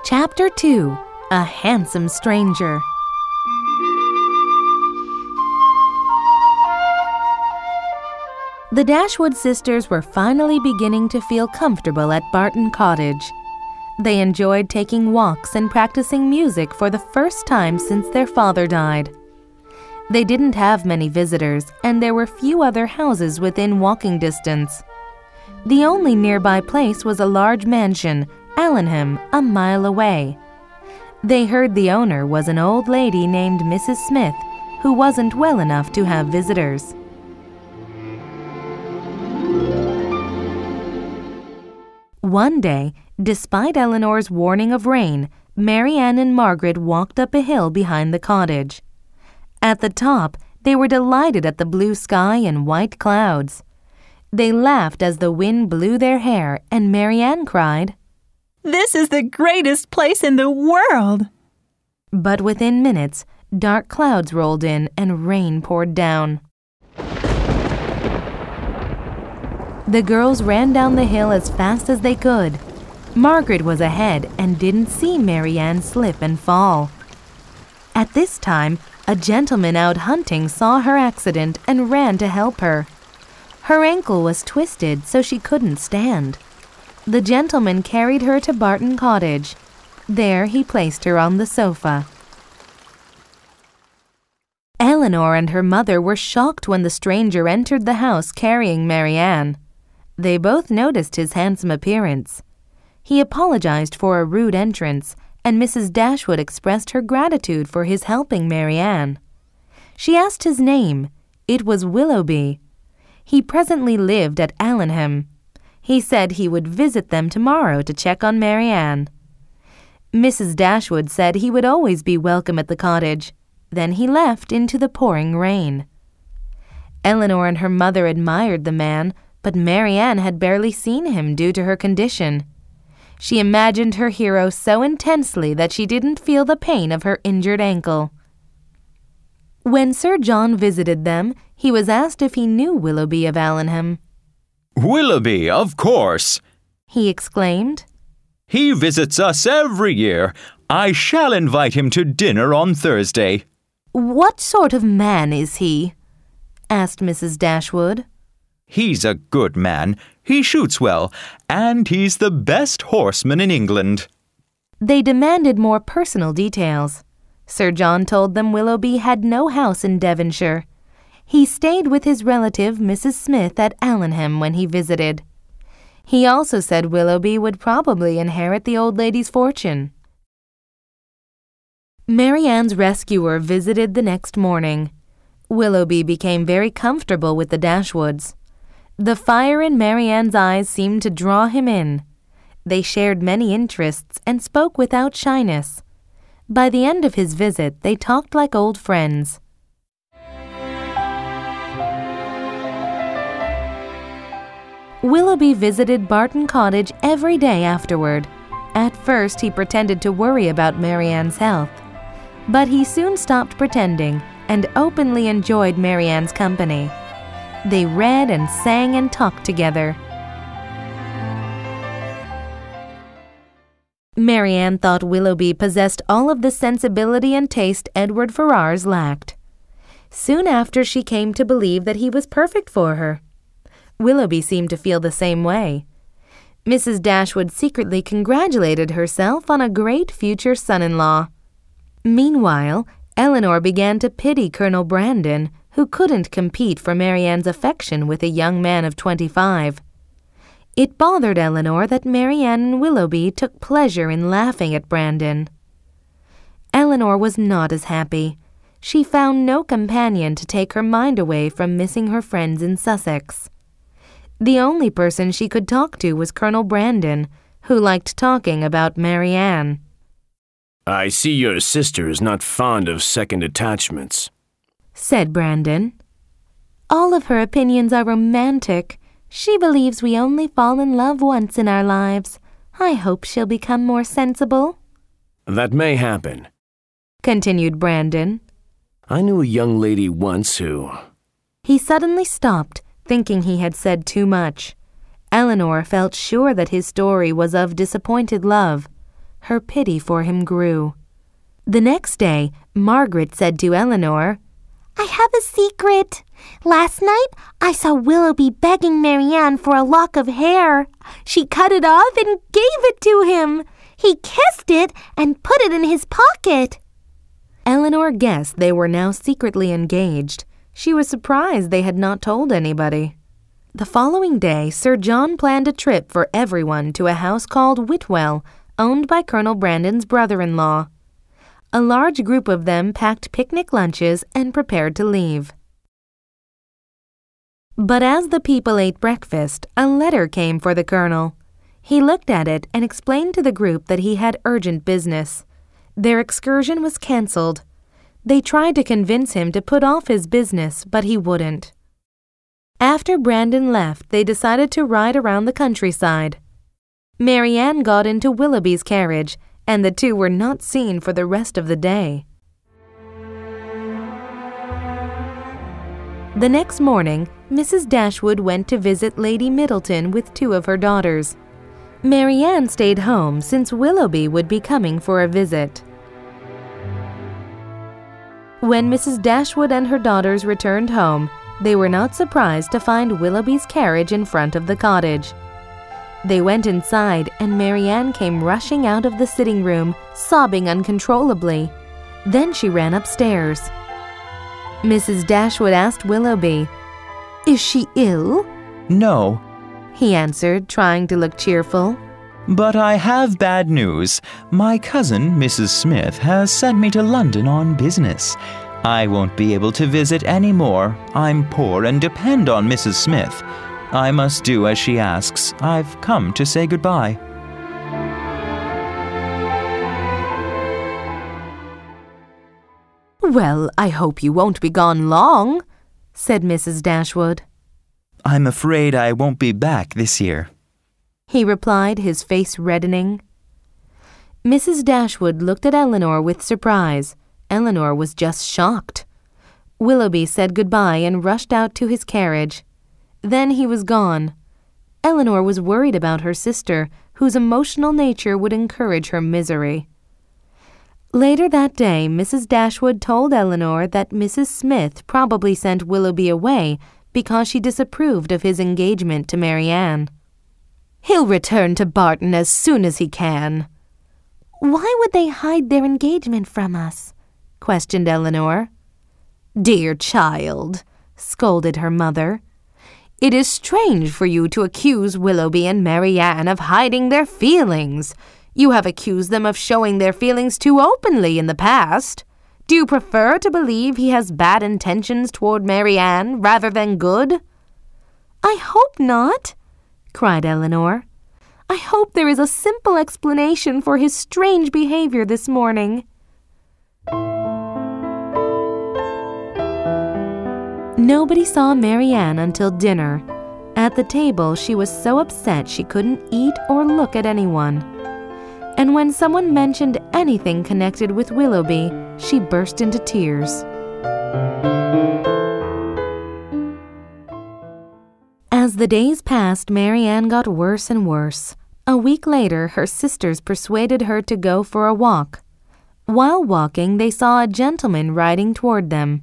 Chapter 2. A Handsome Stranger. The Dashwood sisters were finally beginning to feel comfortable at Barton Cottage. They enjoyed taking walks and practicing music for the first time since their father died. They didn't have many visitors, and there were few other houses within walking distance. The only nearby place was a large mansion, Allenham, a mile away. They heard the owner was an old lady named Mrs. Smith, who wasn't well enough to have visitors. One day, despite Eleanor's warning of rain, Marianne and Margaret walked up a hill behind the cottage. At the top, they were delighted at the blue sky and white clouds. They laughed as the wind blew their hair, and Marianne cried, "This is the greatest place in the world!" But within minutes, dark clouds rolled in and rain poured down. The girls ran down the hill as fast as they could. Margaret was ahead and didn't see Marianne slip and fall. At this time, a gentleman out hunting saw her accident and ran to help her. Her ankle was twisted, so she couldn't stand. The gentleman carried her to Barton Cottage. There he placed her on the sofa. Eleanor and her mother were shocked when the stranger entered the house carrying Marianne. They both noticed his handsome appearance. He apologized for a rude entrance, and Mrs. Dashwood expressed her gratitude for his helping Marianne. She asked his name. It was Willoughby. He presently lived at Allenham. He said he would visit them tomorrow to check on Marianne. Mrs. Dashwood said he would always be welcome at the cottage. Then he left into the pouring rain. Eleanor and her mother admired the man, but Marianne had barely seen him due to her condition. She imagined her hero so intensely that she didn't feel the pain of her injured ankle. When Sir John visited them, he was asked if he knew Willoughby of Allenham. "Willoughby, of course!" he exclaimed. "He visits us every year. I shall invite him to dinner on Thursday." "What sort of man is he?" asked Mrs. Dashwood. "He's a good man. He shoots well, and he's the best horseman in England." They demanded more personal details. Sir John told them Willoughby had no house in Devonshire. He stayed with his relative, Mrs. Smith, at Allenham when he visited. He also said Willoughby would probably inherit the old lady's fortune. Marianne's rescuer visited the next morning. Willoughby became very comfortable with the Dashwoods. The fire in Marianne's eyes seemed to draw him in. They shared many interests and spoke without shyness. By the end of his visit, they talked like old friends. Willoughby visited Barton Cottage every day afterward. At first, he pretended to worry about Marianne's health. But he soon stopped pretending and openly enjoyed Marianne's company. They read and sang and talked together. Marianne thought Willoughby possessed all of the sensibility and taste Edward Ferrars lacked. Soon after, she came to believe that he was perfect for her. Willoughby seemed to feel the same way. Mrs. Dashwood secretly congratulated herself on a great future son-in-law. Meanwhile, Eleanor began to pity Colonel Brandon, who couldn't compete for Marianne's affection with a young man of 25. It bothered Eleanor that Marianne and Willoughby took pleasure in laughing at Brandon. Eleanor was not as happy. She found no companion to take her mind away from missing her friends in Sussex. The only person she could talk to was Colonel Brandon, who liked talking about Marianne. "I see your sister is not fond of second attachments," said Brandon. "All of her opinions are romantic. She believes we only fall in love once in our lives. I hope she'll become more sensible." "That may happen," continued Brandon. "I knew a young lady once who—" He suddenly stopped, thinking he had said too much. Eleanor felt sure that his story was of disappointed love. Her pity for him grew. The next day, Margaret said to Eleanor, "I have a secret. Last night, I saw Willoughby begging Marianne for a lock of hair. She cut it off and gave it to him. He kissed it and put it in his pocket." Eleanor guessed they were now secretly engaged. She was surprised they had not told anybody. The following day, Sir John planned a trip for everyone to a house called Whitwell, owned by Colonel Brandon's brother-in-law. A large group of them packed picnic lunches and prepared to leave. But as the people ate breakfast, a letter came for the colonel. He looked at it and explained to the group that he had urgent business. Their excursion was cancelled. They tried to convince him to put off his business, but he wouldn't. After Brandon left, they decided to ride around the countryside. Marianne got into Willoughby's carriage, and the two were not seen for the rest of the day. The next morning, Mrs. Dashwood went to visit Lady Middleton with two of her daughters. Marianne stayed home since Willoughby would be coming for a visit. When Mrs. Dashwood and her daughters returned home, they were not surprised to find Willoughby's carriage in front of the cottage. They went inside, and Marianne came rushing out of the sitting room, sobbing uncontrollably. Then she ran upstairs. Mrs. Dashwood asked Willoughby, "Is she ill?" No, he answered, trying to look cheerful. but I have bad news. My cousin, Mrs. Smith, has sent me to London on business. I won't be able to visit any more. I'm poor and depend on Mrs. Smith. I must do as she asks. I've come to say goodbye." "Well, I hope you won't be gone long," said Mrs. Dashwood. "I'm afraid I won't be back this year," he replied, his face reddening. Mrs. Dashwood looked at Eleanor with surprise. Eleanor was just shocked. Willoughby said goodbye and rushed out to his carriage. Then he was gone. Eleanor was worried about her sister, whose emotional nature would encourage her misery. Later that day, Mrs. Dashwood told Eleanor that Mrs. Smith probably sent Willoughby away because she disapproved of his engagement to Marianne. "He'll return to Barton as soon as he can." "Why would they hide their engagement from us?" questioned Eleanor. "Dear child," scolded her mother, "it is strange for you to accuse Willoughby and Marianne of hiding their feelings. You have accused them of showing their feelings too openly in the past. Do you prefer to believe he has bad intentions toward Marianne rather than good?" "I hope not," cried Eleanor. "I hope there is a simple explanation for his strange behavior this morning." Nobody saw Marianne until dinner. At the table, she was so upset she couldn't eat or look at anyone. And when someone mentioned anything connected with Willoughby, she burst into tears. As the days passed, Marianne got worse and worse. A week later, her sisters persuaded her to go for a walk. While walking, they saw a gentleman riding toward them.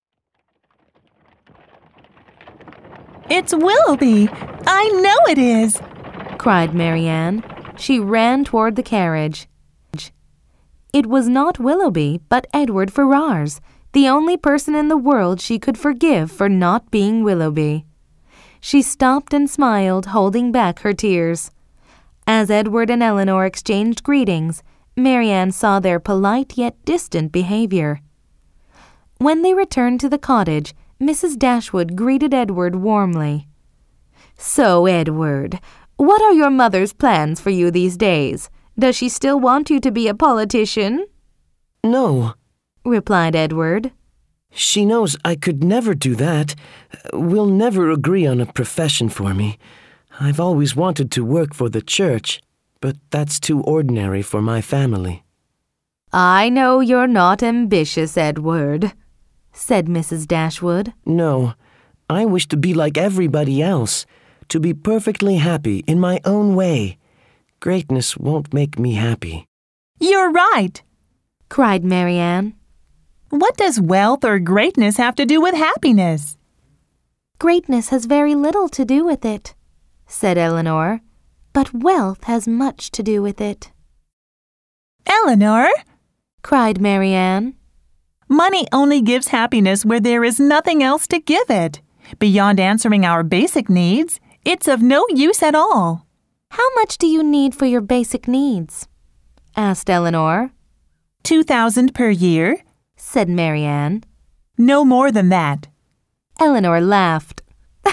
"It's Willoughby! I know it is!" cried Marianne. She ran toward the carriage. It was not Willoughby, but Edward Ferrars, the only person in the world she could forgive for not being Willoughby. She stopped and smiled, holding back her tears. As Edward and Eleanor exchanged greetings, Marianne saw their polite yet distant behavior. When they returned to the cottage, Mrs. Dashwood greeted Edward warmly. "So, Edward, what are your mother's plans for you these days? Does she still want you to be a politician?" "No," replied Edward. "She knows I could never do that. We'll never agree on a profession for me. I've always wanted to work for the church, but that's too ordinary for my family." "I know you're not ambitious, Edward," said Mrs. Dashwood. "No, I wish to be like everybody else, to be perfectly happy in my own way. Greatness won't make me happy." You're right, cried Marianne. What does wealth or greatness have to do with happiness? Greatness has very little to do with it, said Eleanor, but wealth has much to do with it. Eleanor, cried Marianne. money only gives happiness where there is nothing else to give it. Beyond answering our basic needs, it's of no use at all. How much do you need for your basic needs? Asked Eleanor. 2,000 per year, said Marianne. No more than that. Eleanor laughed.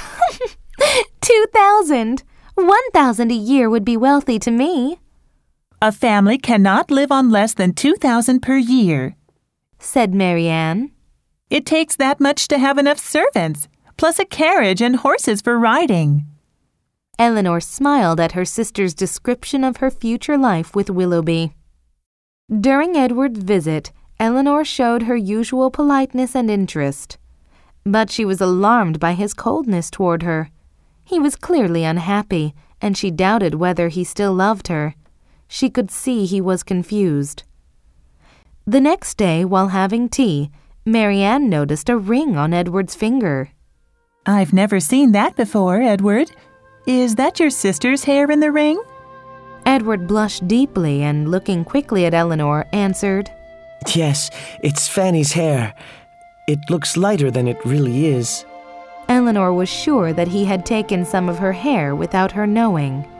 2,000! 1,000 a year would be wealthy to me. A family cannot live on less than 2,000 per year, said Marianne. It takes that much to have enough servants, plus a carriage and horses for riding. Eleanor smiled at her sister's description of her future life with Willoughby. During Edward's visit, Eleanor showed her usual politeness and interest, but she was alarmed by his coldness toward her. He was clearly unhappy, and she doubted whether he still loved her. She could see he was confused. The next day, while having tea, Marianne noticed a ring on Edward's finger. I've never seen that before, Edward. Is that your sister's hair in the ring? Edward blushed deeply and, looking quickly at Eleanor, answered, Yes, it's Fanny's hair. It looks lighter than it really is. Eleanor was sure that he had taken some of her hair without her knowing.